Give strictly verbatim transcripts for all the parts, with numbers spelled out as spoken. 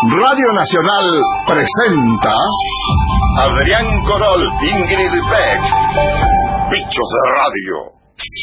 Radio Nacional presenta Adrián Corol, Ingrid Beck, Bichos de Radio.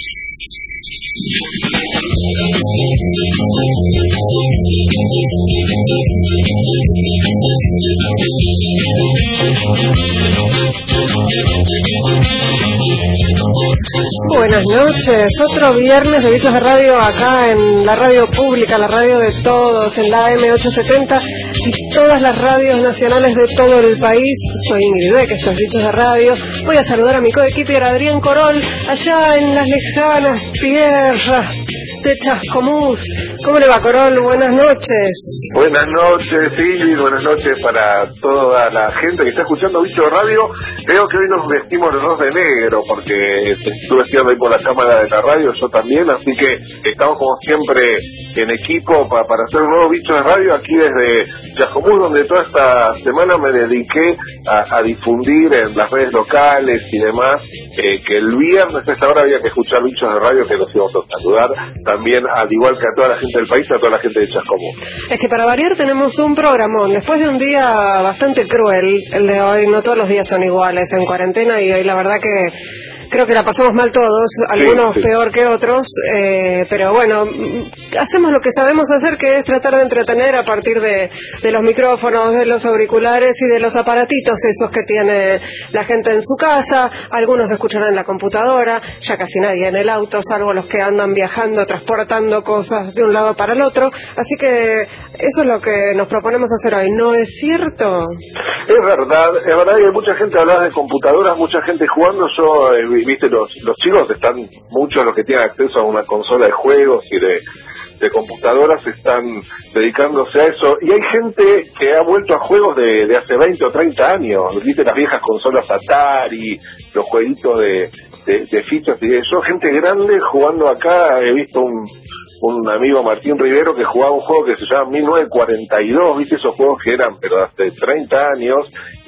Buenas noches, otro viernes de Bichos de Radio acá en la radio pública, la radio de todos, en la A M ochocientos setenta y todas las radios nacionales de todo el país. Soy Ingrid Beck, esto es Bichos de Radio. Voy a saludar a mi coequiper Adrián Corol, allá en las lejanas tierras de Chascomús. ¿Cómo le va, Corol? Buenas noches. Buenas noches, Ingrid, buenas noches para toda la gente que está escuchando Bichos de Radio. Veo que hoy nos vestimos los dos de negro, porque estuve estudiando ahí por la cámara de la radio, yo también, así que estamos como siempre en equipo para, para hacer un nuevo Bichos de Radio aquí desde Chascomús, donde toda esta semana me dediqué a, a difundir en las redes locales y demás, eh, que el viernes a esta hora había que escuchar Bichos de Radio, que los íbamos a saludar también, al igual que a toda la gente del país, a toda la gente de Chascomús. Es que para variar tenemos un programón, después de un día bastante cruel, el de hoy, no todos los días son iguales en cuarentena, y hoy la verdad que creo que la pasamos mal todos, algunos sí, sí. peor que otros, eh, pero bueno, hacemos lo que sabemos hacer, que es tratar de entretener a partir de, de los micrófonos, de los auriculares y de los aparatitos esos que tiene la gente en su casa. Algunos escucharán en la computadora, ya casi nadie en el auto, salvo los que andan viajando, transportando cosas de un lado para el otro. Así que eso es lo que nos proponemos hacer hoy, ¿no es cierto? Es verdad, es verdad que hay mucha gente hablando de computadoras, mucha gente jugando. Yo, eh, viste, los, los chicos están, muchos los que tienen acceso a una consola de juegos y de, de computadoras están dedicándose a eso. Y hay gente que ha vuelto a juegos de, de hace veinte o treinta años, viste, las viejas consolas Atari, los jueguitos de, de, de fichas y eso. Gente grande jugando acá. He visto un... un amigo, Martín Rivero, que jugaba un juego que se llama mil novecientos cuarenta y dos, viste, esos juegos que eran pero hace treinta años,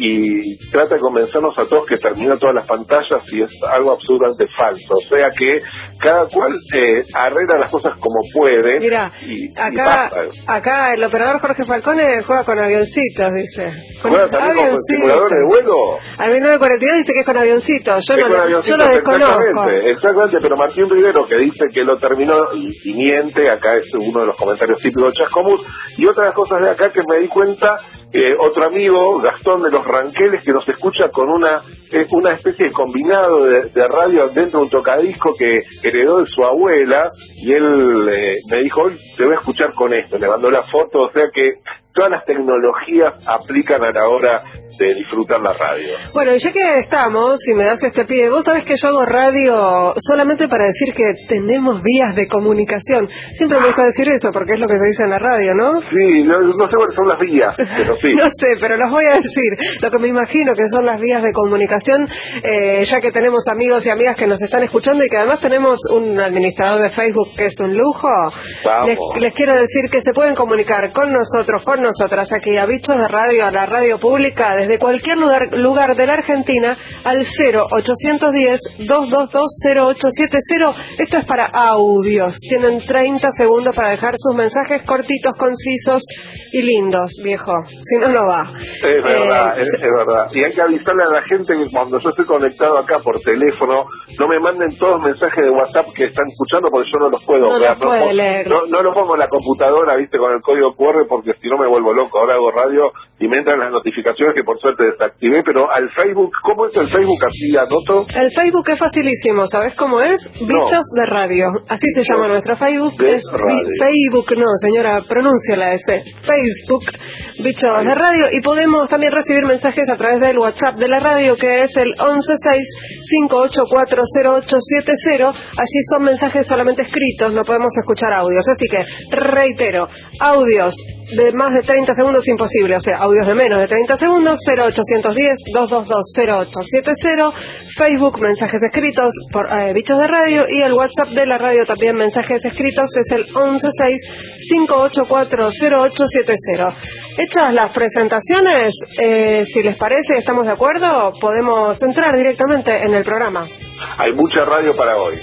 y trata de convencernos a todos que terminó todas las pantallas, y es algo absolutamente falso. O sea que cada cual eh, arregla las cosas como puede. Mira, y, acá y acá el operador Jorge Falcone juega con avioncitos, dice. ¿Juega también con simulador de vuelo? A mil novecientos cuarenta y dos dice que es con avioncitos, yo, no, con avioncito, yo lo desconozco. Exactamente, exactamente, pero Martín Rivero, que dice que lo terminó, y, y miente, acá es uno de los comentarios típicos de Chascomús. Y otra de las cosas de acá que me di cuenta, eh, otro amigo, Gastón de los Ranqueles, que nos escucha con una eh, una especie de combinado de, de radio dentro de un tocadisco que heredó de su abuela, y él eh, me dijo, hoy te voy a escuchar con esto, le mandó la foto. O sea que todas las tecnologías aplican a la hora de disfrutar la radio. Bueno, y ya que estamos, si me das este pie, vos sabés que yo hago radio solamente para decir que tenemos vías de comunicación. Siempre me gusta decir eso, porque es lo que se dice en la radio, ¿no? Sí, no, no sé cuáles son las vías, pero sí. No sé, pero los voy a decir. Lo que me imagino que son las vías de comunicación, eh, ya que tenemos amigos y amigas que nos están escuchando, y que además tenemos un administrador de Facebook que es un lujo. Les, les quiero decir que se pueden comunicar con nosotros, con nosotras, aquí a Bichos de Radio, a la radio pública, desde cualquier lugar, lugar de la Argentina, al cero ochocientos diez, doscientos veintidós, cero ocho siete cero. Esto es para audios. Tienen treinta segundos para dejar sus mensajes cortitos, concisos y lindos, viejo. Si no, no va. Es verdad, eh, es, es verdad. Y hay que avisarle a la gente que cuando yo estoy conectado acá por teléfono, no me manden todos mensajes de WhatsApp que están escuchando, porque yo no los puedo no ver. Los puede no, leer. No, no lo pongo en la computadora, viste, con el código cu erre, porque si no me vuelvo loco. Ahora hago radio y me entran las notificaciones, que por suerte desactivé. Pero al Facebook, ¿cómo es el Facebook? Así anoto. El Facebook es facilísimo, ¿sabes cómo es? Bichos no. de Radio. Así se llama no. nuestro Facebook. De es radio. Facebook, no, señora, pronuncia la S. Facebook, Bichos Ay. de Radio. Y podemos también recibir mensajes a través del WhatsApp de la radio, que es el once seis, cinco ocho cuatro, cero ocho siete cero. Allí son mensajes solamente escritos, no podemos escuchar audios. Así que, reitero, audios de más de treinta segundos imposible, o sea, audios de menos de treinta segundos, cero ochocientos diez, doscientos veintidós, cero ocho siete cero. Facebook, mensajes escritos por eh, Bichos de Radio, y el WhatsApp de la radio también, mensajes escritos, es el once seis, cinco ocho cuatro, cero ocho siete cero. Hechas las presentaciones, eh, si les parece, estamos de acuerdo, podemos entrar directamente en el programa. Hay mucha radio para hoy.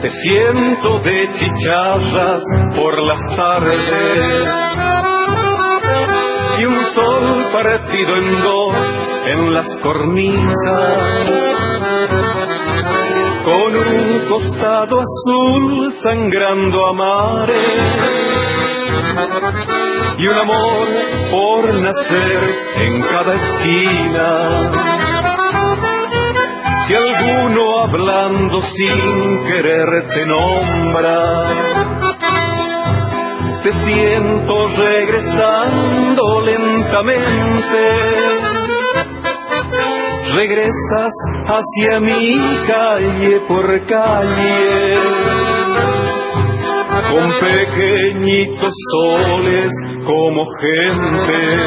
te siento de chicharras por las tardes, y un sol partido en dos en las cornisas, con un costado azul sangrando a mares, y un amor por nacer en cada esquina. Si alguno hablando sin querer te nombra, te siento regresando lentamente. Regresas hacia mi calle por calle, con pequeñitos soles como gente.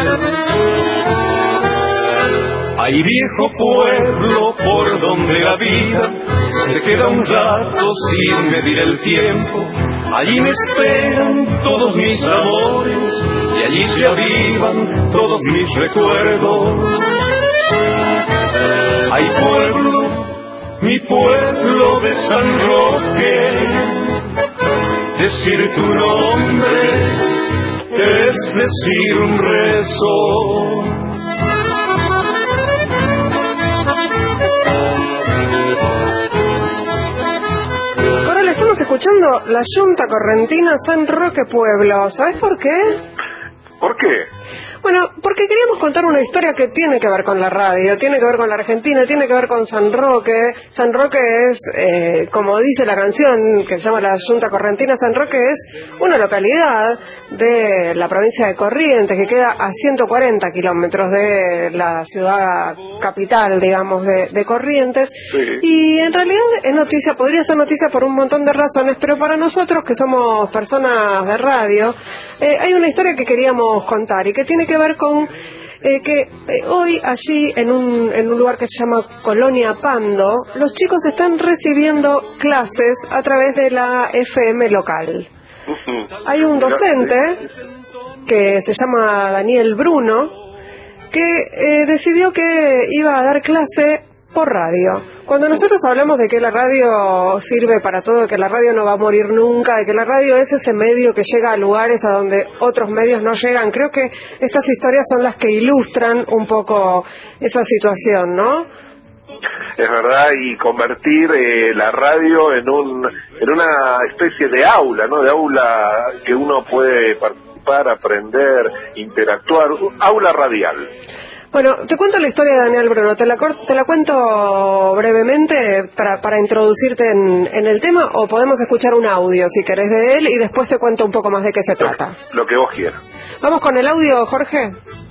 Hay viejo pueblo por donde la vida se queda un rato sin medir el tiempo. Allí me esperan todos mis amores y allí se avivan todos mis recuerdos. Hay pueblo, mi pueblo de San Roque, decir tu nombre es decir un rezo. Escuchando la Yunta Correntina San Roque Pueblo. ¿Sabes por qué? ¿Por qué? Bueno, porque queríamos contar una historia que tiene que ver con la radio, tiene que ver con la Argentina, tiene que ver con San Roque. San Roque es, eh, como dice la canción que se llama La Yunta Correntina, San Roque es una localidad de la provincia de Corrientes que queda a ciento cuarenta kilómetros de la ciudad capital, digamos, de, de Corrientes. Sí. Y en realidad es noticia, podría ser noticia por un montón de razones, pero para nosotros que somos personas de radio, eh, hay una historia que queríamos contar y que tiene que ver con eh, que eh, hoy allí en un, en un lugar que se llama Colonia Pando, los chicos están recibiendo clases a través de la F M local. Uh-huh. Hay un docente que se llama Daniel Bruno que eh, decidió que iba a dar clase por radio. Cuando nosotros hablamos de que la radio sirve para todo, de que la radio no va a morir nunca, de que la radio es ese medio que llega a lugares a donde otros medios no llegan, creo que estas historias son las que ilustran un poco esa situación, ¿no? Es verdad, y convertir eh, la radio en un en una especie de aula, ¿no? De aula que uno puede participar, aprender, interactuar, aula radial. Bueno, te cuento la historia de Daniel Bruno, te la, te la cuento brevemente para, para introducirte en, en el tema, o podemos escuchar un audio si querés de él y después te cuento un poco más de qué se trata. Lo que vos quieras. ¿Vamos con el audio, Jorge?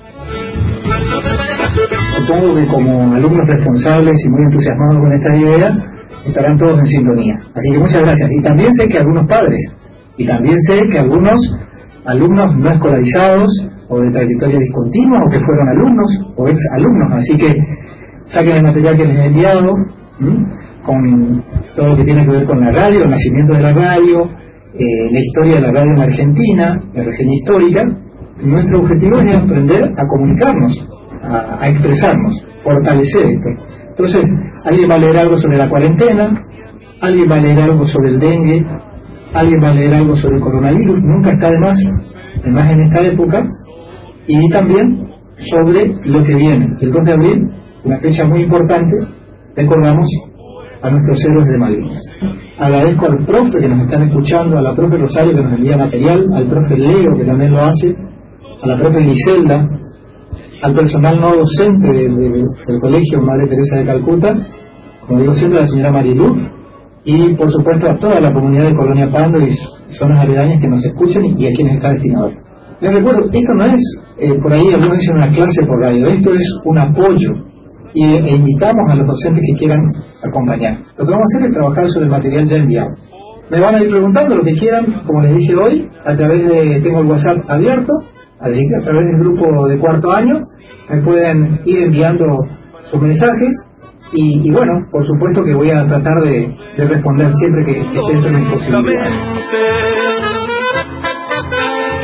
Supongo que como alumnos responsables y muy entusiasmados con esta idea, estarán todos en sintonía. Así que muchas gracias. Y también sé que algunos padres, y también sé que algunos alumnos no escolarizados, o de trayectoria discontinua, o que fueron alumnos, o ex alumnos, así que saquen el material que les he enviado, ¿m? con todo lo que tiene que ver con la radio, el nacimiento de la radio, eh, la historia de la radio en Argentina, la reseña histórica. Nuestro objetivo es aprender a comunicarnos, a, a expresarnos, fortalecer esto. Entonces, alguien va a leer algo sobre la cuarentena, alguien va a leer algo sobre el dengue, alguien va a leer algo sobre el coronavirus, nunca está de más, además en esta época, y también sobre lo que viene. El dos de abril, una fecha muy importante, recordamos a nuestros héroes de Malvinas. Agradezco al profe que nos están escuchando, a la profe Rosario que nos envía material, al profe Leo que también lo hace, a la profe Griselda, al personal no docente del, del, del colegio Madre Teresa de Calcuta, como digo siempre, a la señora Marilú, y por supuesto a toda la comunidad de Colonia Pando y zonas aledañas que nos escuchan y a quienes está destinado. Les recuerdo, esto no es, eh, por ahí algunos dicen una clase por radio, esto es un apoyo y, e invitamos a los docentes que quieran acompañar. Lo que vamos a hacer es trabajar sobre el material ya enviado. Me van a ir preguntando lo que quieran, como les dije hoy, a través de, tengo el WhatsApp abierto, así que a través del grupo de cuarto año me pueden ir enviando sus mensajes y, y bueno, por supuesto que voy a tratar de, de responder siempre que, que esté dentro de mis posibilidades.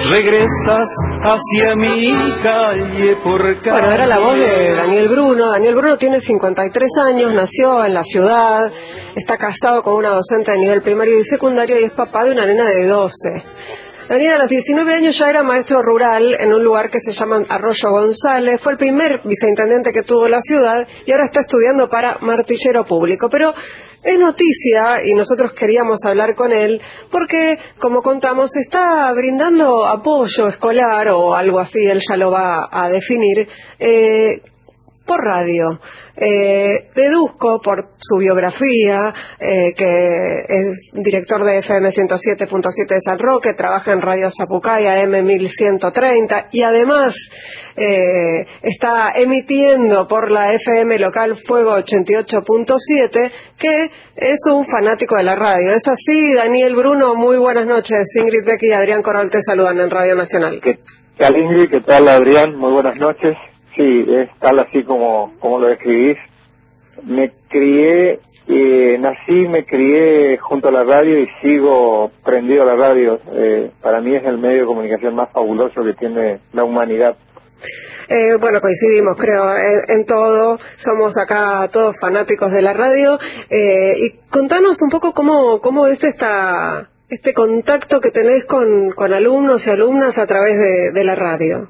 regresas hacia mi calle por calle. Bueno, era la voz de Daniel Bruno. Daniel Bruno tiene cincuenta y tres años, nació en la ciudad, está casado con una docente de nivel primario y secundario y es papá de una nena de doce. Daniel a los diecinueve años ya era maestro rural en un lugar que se llama Arroyo González, fue el primer viceintendente que tuvo la ciudad y ahora está estudiando para martillero público, pero es noticia y nosotros queríamos hablar con él porque, como contamos, está brindando apoyo escolar o algo así, él ya lo va a definir, eh, por radio. Eh, deduzco por su biografía eh, que es director de F M ciento siete punto siete de San Roque, trabaja en Radio Zapucay, M mil ciento treinta y además eh, está emitiendo por la F M local Fuego ochenta y ocho punto siete, que es un fanático de la radio. ¿Es así, Daniel Bruno? Muy buenas noches. Ingrid Beck y Adrián Corol te saludan en Radio Nacional. ¿Qué tal, Ingrid? ¿Qué tal, Adrián? Muy buenas noches. Sí, es tal así como, como lo describís. Me crié, eh, nací, me crié junto a la radio y sigo prendido a la radio. Eh, para mí es el medio de comunicación más fabuloso que tiene la humanidad. Eh, bueno, coincidimos, creo, en, en todo. Somos acá todos fanáticos de la radio. Eh, y contanos un poco cómo, cómo es esta, este contacto que tenés con, con alumnos y alumnas a través de, de la radio.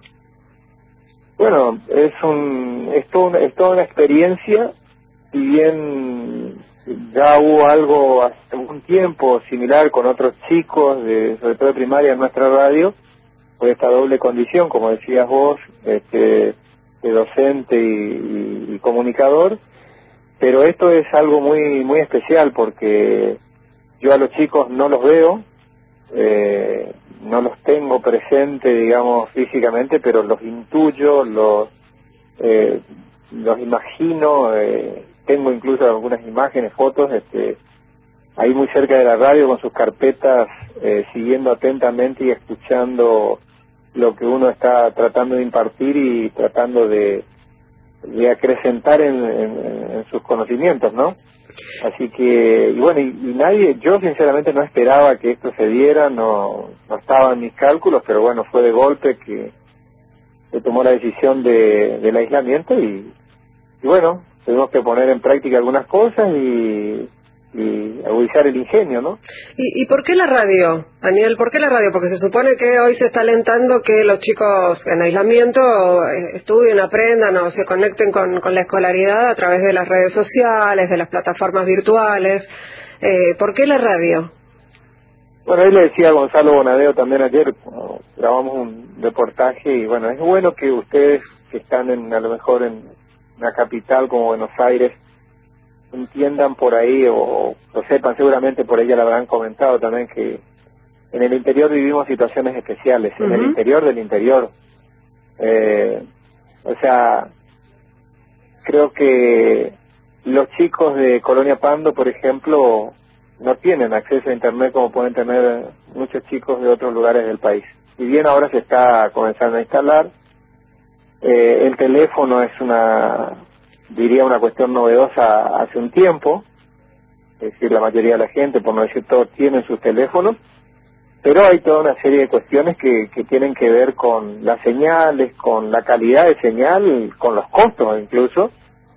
Bueno, es un es, todo una, es toda una experiencia. Si bien ya hubo algo hace un tiempo similar con otros chicos, de, sobre todo de primaria en nuestra radio, por esta doble condición, como decías vos, este, de docente y, y, y comunicador, pero esto es algo muy muy especial porque yo a los chicos no los veo, eh, no los tengo presente, digamos, físicamente, pero los intuyo, los eh, los imagino, eh, tengo incluso algunas imágenes, fotos, este, ahí muy cerca de la radio con sus carpetas, eh, siguiendo atentamente y escuchando lo que uno está tratando de impartir y tratando de, de acrecentar en, en, en sus conocimientos, ¿no? Así que, y bueno, y, y nadie, yo sinceramente no esperaba que esto se diera, no, no estaba en mis cálculos, pero bueno, fue de golpe que se tomó la decisión de, del aislamiento y, y bueno, tuvimos que poner en práctica algunas cosas y, y agudizar el ingenio, ¿no? ¿Y, ¿Y por qué la radio, Daniel? ¿Por qué la radio? Porque se supone que hoy se está alentando que los chicos en aislamiento estudien, aprendan o se conecten con, con la escolaridad a través de las redes sociales, de las plataformas virtuales. Eh, ¿Por qué la radio? Bueno, ahí le decía a Gonzalo Bonadeo también ayer, grabamos un reportaje y bueno, es bueno que ustedes que están en, a lo mejor en una capital como Buenos Aires, entiendan por ahí o lo sepan, seguramente por ella le habrán comentado también que en el interior vivimos situaciones especiales, uh-huh. En el interior del interior. Eh, o sea, creo que los chicos de Colonia Pando, por ejemplo, no tienen acceso a Internet como pueden tener muchos chicos de otros lugares del país. Si bien ahora se está comenzando a instalar, eh, el teléfono es una, diría, una cuestión novedosa hace un tiempo, es decir, la mayoría de la gente, por no decir todos, tienen sus teléfonos, pero hay toda una serie de cuestiones que, que tienen que ver con las señales, con la calidad de señal, con los costos incluso,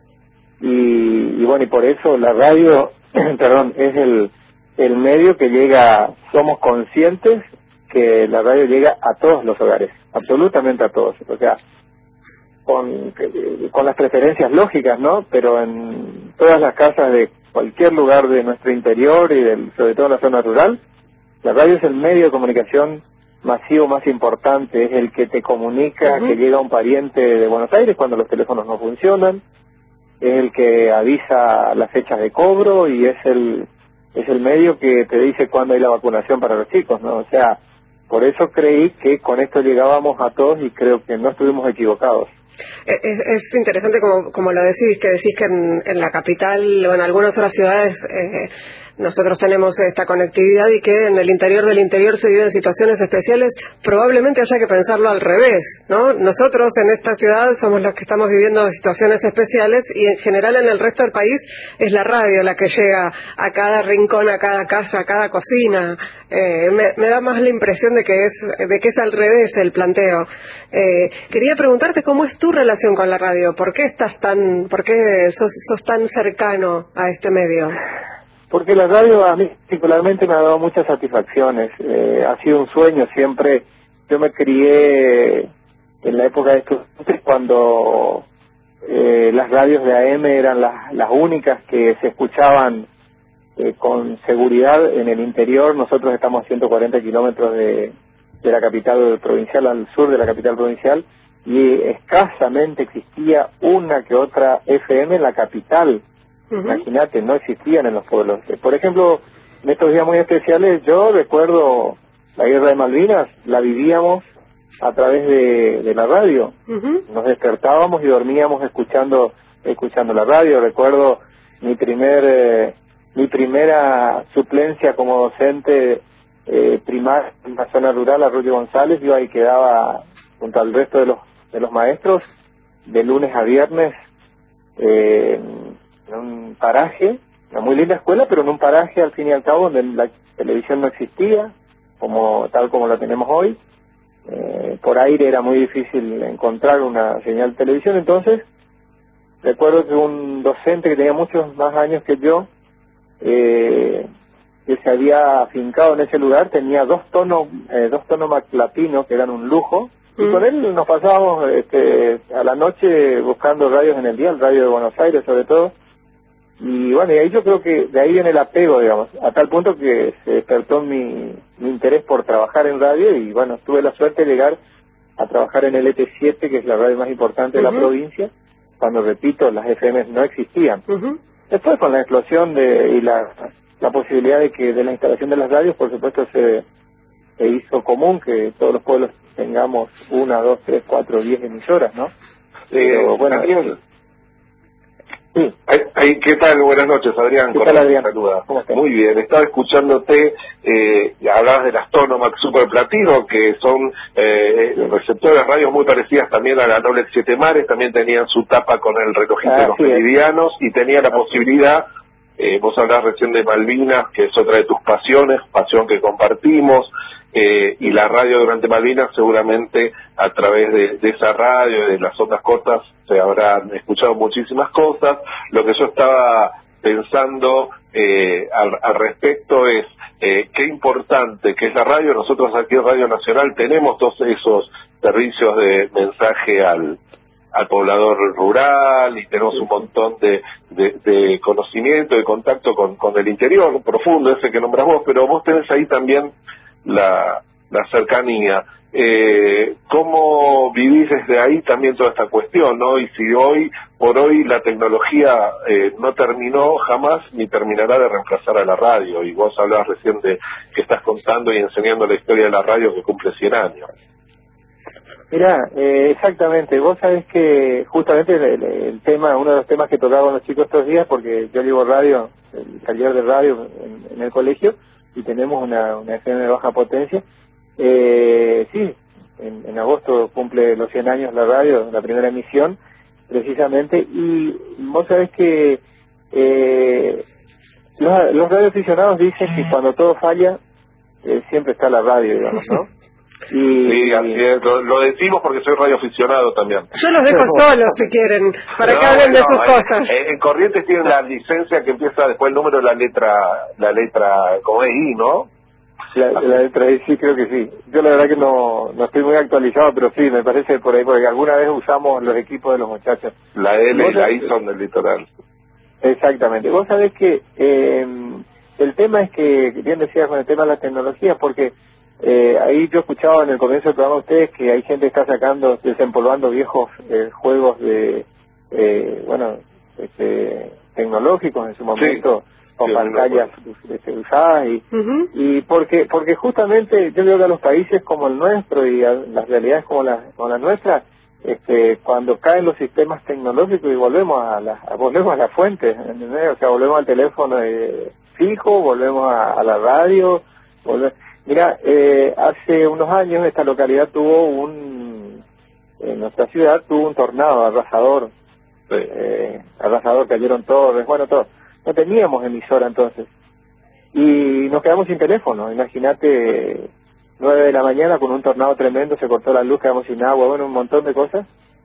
y, y bueno, y por eso la radio, perdón, es el, el medio que llega, somos conscientes que la radio llega a todos los hogares, absolutamente a todos, o sea, con, con las preferencias lógicas, ¿no? Pero en todas las casas de cualquier lugar de nuestro interior y del, sobre todo en la zona rural, la radio es el medio de comunicación masivo más importante, es el que te comunica uh-huh. que llega un pariente de Buenos Aires cuando los teléfonos no funcionan, es el que avisa las fechas de cobro y es el es el medio que te dice cuándo hay la vacunación para los chicos, ¿no? O sea, por eso creí que con esto llegábamos a todos y creo que no estuvimos equivocados. Es, es interesante como, como lo decís, que decís que en, en la capital o en algunas otras ciudades eh, nosotros tenemos esta conectividad y que en el interior del interior se viven situaciones especiales, probablemente haya que pensarlo al revés, ¿no? Nosotros en esta ciudad somos los que estamos viviendo situaciones especiales y en general en el resto del país es la radio la que llega a cada rincón, a cada casa, a cada cocina. Eh, me, me da más la impresión de que es de que es al revés el planteo. Eh, quería preguntarte cómo es tu relación con la radio, ¿por qué estás tan, por qué sos, sos tan cercano a este medio? Porque la radio a mí particularmente me ha dado muchas satisfacciones, eh, ha sido un sueño siempre. Yo me crié en la época de estudiantes cuando eh, las radios de A M eran las, las únicas que se escuchaban eh, con seguridad en el interior. Nosotros estamos a ciento cuarenta kilómetros de, de la capital provincial, al sur de la capital provincial, y escasamente existía una que otra F M en la capital. Uh-huh. Imagínate, no existían en los pueblos. Por ejemplo, en estos días muy especiales, yo recuerdo la guerra de Malvinas, la vivíamos a través de, de la radio. Uh-huh. Nos despertábamos y dormíamos escuchando escuchando la radio. Recuerdo mi primer eh, mi primera suplencia como docente eh, primaria en la zona rural, Arroyo González. Yo ahí quedaba junto al resto de los de los maestros de lunes a viernes eh, en un paraje, una muy linda escuela, pero en un paraje al fin y al cabo donde la televisión no existía como tal como la tenemos hoy. Eh, por aire era muy difícil encontrar una señal de televisión. Entonces recuerdo que un docente que tenía muchos más años que yo, eh, que se había afincado en ese lugar, tenía dos tonos eh, dos tonos latinos que eran un lujo. Y con él nos pasábamos este, a la noche buscando radios en el día, el radio de Buenos Aires sobre todo. Y bueno, y ahí yo creo que de ahí viene el apego, digamos, a tal punto que se despertó mi, mi interés por trabajar en radio. Y bueno, tuve la suerte de llegar a trabajar en el E T siete, que es la radio más importante de uh-huh. la provincia, cuando, repito, las F M no existían. Uh-huh. Después, con la explosión de y la, la posibilidad de que de la instalación de las radios, por supuesto, se, se hizo común que todos los pueblos tengamos una, dos, tres, cuatro, diez emisoras, ¿no? Pero, bueno, Daniel. Sí. Ay, ay, ¿qué tal? Buenas noches, Adrián. ¿Qué tal, Adrián? Saluda. Muy bien, estaba escuchándote, eh, hablabas de las Tonomac Super Platino, que son eh, receptores radios muy parecidas también a la Noble Siete Mares, también tenían su tapa con el relojito ah, de los sí, meridianos, y tenía la posibilidad, eh, vos hablabas recién de Malvinas, que es otra de tus pasiones, pasión que compartimos, Eh, y la radio durante Malvinas seguramente a través de, de esa radio, de las ondas cortas, se habrán escuchado muchísimas cosas. Lo que yo estaba pensando eh, al, al respecto es eh, qué importante que es la radio. Nosotros aquí en Radio Nacional tenemos todos esos servicios de mensaje al al poblador rural, y tenemos un montón de, de, de conocimiento, de contacto con, con el interior profundo, ese que nombras vos, pero vos tenés ahí también la, la cercanía. Eh, ¿Cómo vivís desde ahí también toda esta cuestión, no? Y si hoy, por hoy, la tecnología eh, no terminó jamás ni terminará de reemplazar a la radio, y vos hablabas recién de que estás contando y enseñando la historia de la radio que cumple cien años. Mirá, eh, exactamente, vos sabés que justamente el, el tema, uno de los temas que tocaban los chicos estos días, porque yo llevo radio, el taller de radio en, en el colegio, y tenemos una, una F M de baja potencia. Eh, sí, en, en agosto cumple los cien años la radio, la primera emisión, precisamente, y vos sabés que eh, los, los radioaficionados dicen que cuando todo falla, eh, siempre está la radio, digamos, ¿no? Y, sí, así es. Lo, lo decimos porque soy radioaficionado también. Yo los dejo solos si quieren, para no, que hablen no, de sus no, cosas. En, en Corrientes tienen la licencia que empieza después el número de la letra, la letra como es I, ¿no? La, la letra I, sí, creo que sí. Yo la verdad que no, no estoy muy actualizado, pero sí, me parece por ahí, porque alguna vez usamos los equipos de los muchachos. La L y la I son del litoral. Exactamente. Vos sabés que eh, el tema es que, bien decías con el tema de la tecnología, porque Eh, ahí yo escuchaba en el comienzo del programa de ustedes que hay gente que está sacando, desempolvando viejos eh, juegos de, eh, bueno, este, tecnológicos en su momento, sí, con sí, pantallas este, usadas, y, uh-huh. y porque porque justamente yo creo que a los países como el nuestro y a las realidades como la, como la nuestra, este, cuando caen los sistemas tecnológicos y volvemos a la, a, volvemos a la fuente, ¿entendés? O sea, volvemos al teléfono y, fijo, volvemos a, a la radio. Volve... Mira, eh, hace unos años esta localidad tuvo un, en nuestra ciudad tuvo un tornado arrasador, sí. eh, arrasador, cayeron torres, bueno, todo. No teníamos emisora entonces. Y nos quedamos sin teléfono, imagínate, nueve de la mañana con un tornado tremendo, se cortó la luz, quedamos sin agua, bueno, un montón de cosas.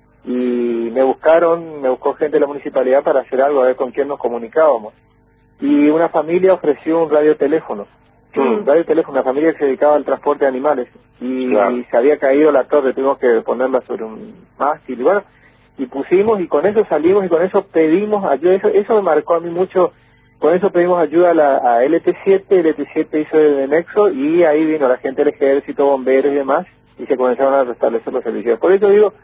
Y me buscaron, me buscó gente de la municipalidad para hacer algo, a ver con quién nos comunicábamos. Y una familia ofreció un radioteléfono, mm. un radioteléfono, una familia que se dedicaba al transporte de animales. Y, claro. y se había caído la torre, tuvimos que ponerla sobre un mástil, y bueno, y pusimos, y con eso salimos, y con eso pedimos ayuda, eso, eso me marcó a mí mucho. Con eso pedimos ayuda a, la, a L T siete, L T siete hizo el nexo y ahí vino la gente del ejército, bomberos y demás, y se comenzaron a restablecer los servicios. Por eso digo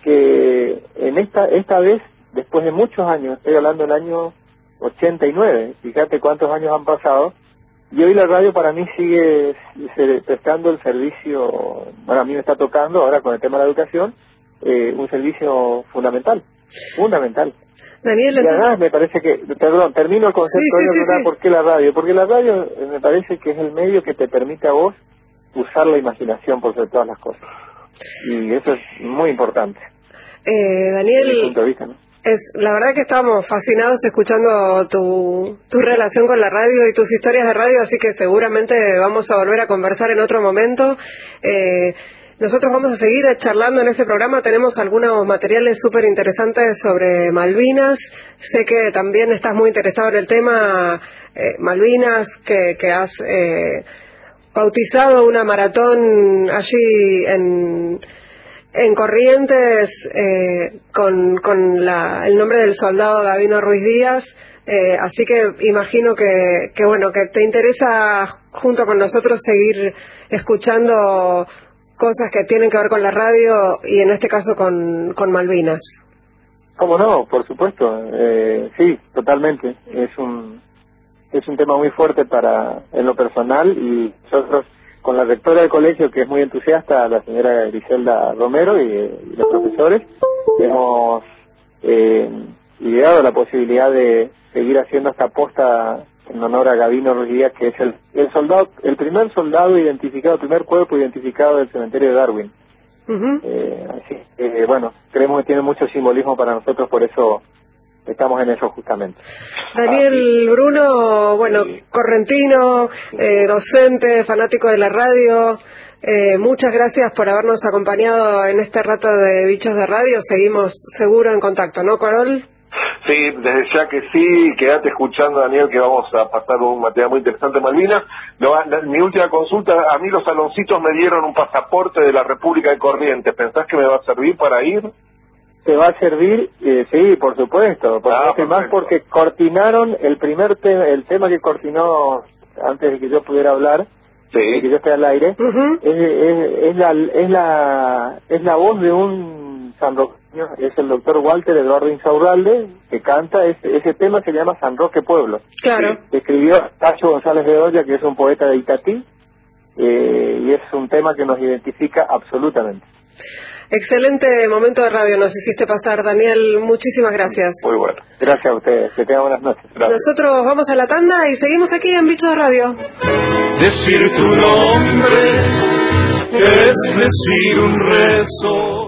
que en esta esta vez, después de muchos años, estoy hablando del año ochenta y nueve, fíjate cuántos años han pasado, y hoy la radio para mí sigue prestando el servicio, bueno, a mí me está tocando ahora con el tema de la educación, eh, un servicio fundamental, fundamental. Daniel, y entonces... además me parece que, perdón, termino el concepto sí, sí, de sí, sí. ¿por qué la radio? Porque la radio eh, me parece que es el medio que te permite a vos usar la imaginación por sobre todas las cosas. Y eso es muy importante. Eh, Daniel, desde mi punto de vista, ¿no? Es, la verdad que estamos fascinados escuchando tu, tu relación con la radio y tus historias de radio, así que seguramente vamos a volver a conversar en otro momento. Eh, Nosotros vamos a seguir charlando en este programa, tenemos algunos materiales súper interesantes sobre Malvinas, sé que también estás muy interesado en el tema eh, Malvinas, que, que has eh, bautizado una maratón allí en, en Corrientes eh, con, con la, el nombre del soldado Gabino Ruiz Díaz, eh, así que imagino que, que, bueno, que te interesa junto con nosotros seguir escuchando cosas que tienen que ver con la radio y en este caso con, con Malvinas. ¿Cómo no? Por supuesto. Eh, sí, totalmente. Es un es un tema muy fuerte para en lo personal y nosotros con la rectora del colegio que es muy entusiasta, la señora Griselda Romero y, y los profesores hemos eh, ideado la posibilidad de seguir haciendo esta posta en honor a Gabino Ruiz Díaz, que es el, el soldado, el primer soldado identificado, el primer cuerpo identificado del cementerio de Darwin. Uh-huh. Eh, así que, bueno, creemos que tiene mucho simbolismo para nosotros, por eso estamos en eso justamente. Daniel Bruno, bueno, sí. correntino, eh, docente, fanático de la radio, eh, muchas gracias por habernos acompañado en este rato de Bichos de Radio, seguimos seguro en contacto, ¿no, Corol? Sí, desde ya que sí, quédate escuchando, Daniel, que vamos a pasar un material muy interesante en Malvinas. No, la, mi última consulta, a mí los saloncitos me dieron un pasaporte de la República de Corrientes, ¿pensás que me va a servir para ir? Te va a servir, eh, sí, por supuesto, por ah, supuesto, más porque coordinaron el primer tema, el tema que coordinó antes de que yo pudiera hablar, sí. de que yo esté al aire, uh-huh. es, es, es, la, es, la, es la voz de un San Roque, es el doctor Walter Eduardo Insaurralde, que canta ese, ese tema, se llama San Roque Pueblo. Claro. Que escribió Tacho González Bedoya, que es un poeta de Itatí, eh, y es un tema que nos identifica absolutamente. Excelente momento de radio nos hiciste pasar, Daniel, muchísimas gracias. Muy bueno. Gracias a ustedes, que tengan buenas noches. Gracias. Nosotros vamos a la tanda y seguimos aquí en Bichos de Radio. Decir tu nombre es decir un rezo.